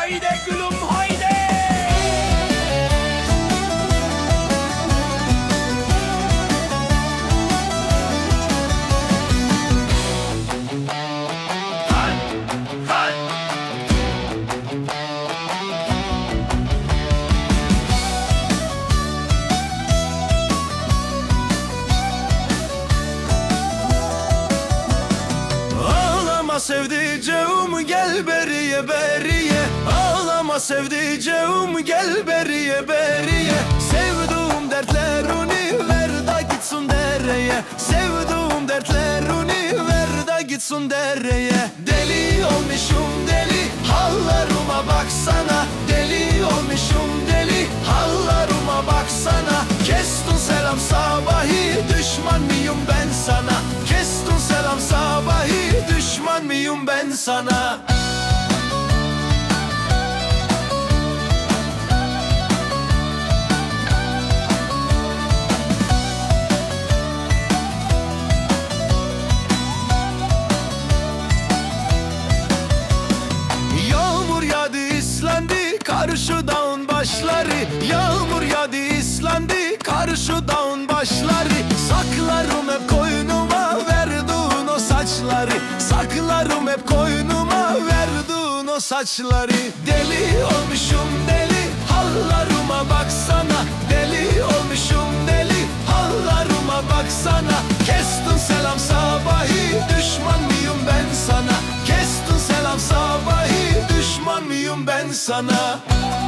haydi gülüm haydi. Ağlama sevdiceğim gel beriye beriye. Ağlama sevdiceğim gel beriye beriye. Sevduğum dertlerini ver da gitsin dereye. Sevduğum dertlerini ver da gitsin dereye. Deli olmuşum deli hallarıma baksana. Deli olmuşum deli hallarıma baksana. Kestin selam sabahi düşman mıyım ben sana? Kestin selam sabahi düşman mıyım ben sana? Yağmur yağdı islendi karşı dağın başları. Yağmur yağdı islendi karşı dağın başları. Saklarım hep koynuma verdiğin o saçları. Saklarım hep koynuma verdiğin o saçları. Deli olmuşum deli hallarıma baksana. Deli olmuşum deli hallarıma baksana. Kestin selam sabahi düşman mıyım ben sana? Kestin selam sabahi düşman mıyım ben sana?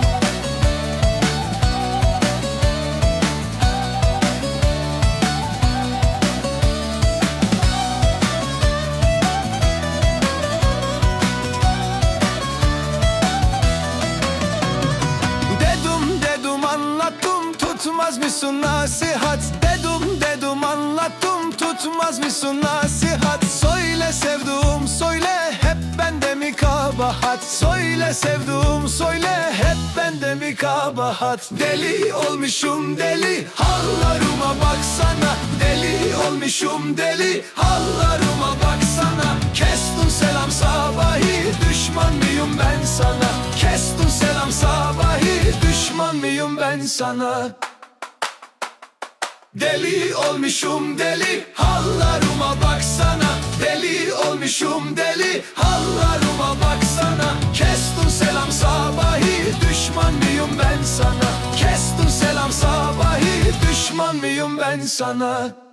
Dedim anlattım tutmaz mısın nasihat? Dedim anlattım tutmaz mısın nasihat? Söyle sevduğum söyle hep bende mi kabahat? Söyle sevduğum söyle hep bende mi kabahat? Deli olmuşum deli hallarıma baksana. Deli olmuşum deli hallarıma baksana. Kestin selam sabahi düşman mıyım ben sana? Kestin selam sabahi düşman mıyım ben sana? Deli olmuşum deli hallarıma baksana. Deli olmuşum deli hallarıma baksana. Kestin selam sabahi düşman mıyım ben sana? Kestin selam sabahi düşman mıyım ben sana?